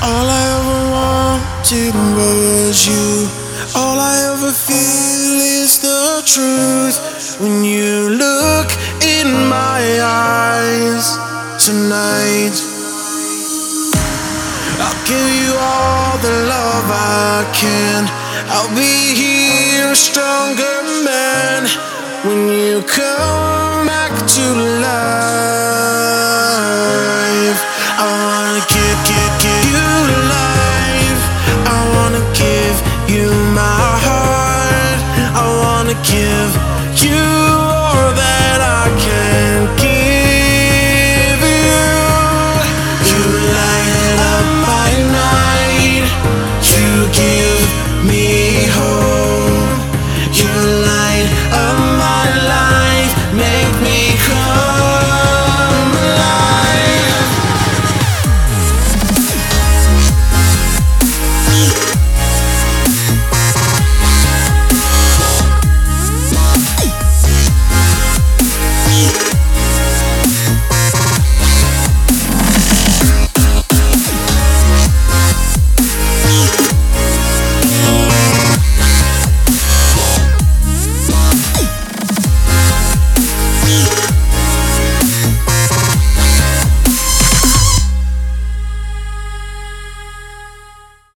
All I ever wanted was you. All I ever feel is the truth. When you look in my eyes tonight, I'll give you all the love I can. I'll be here, a stronger man, when you come back to life.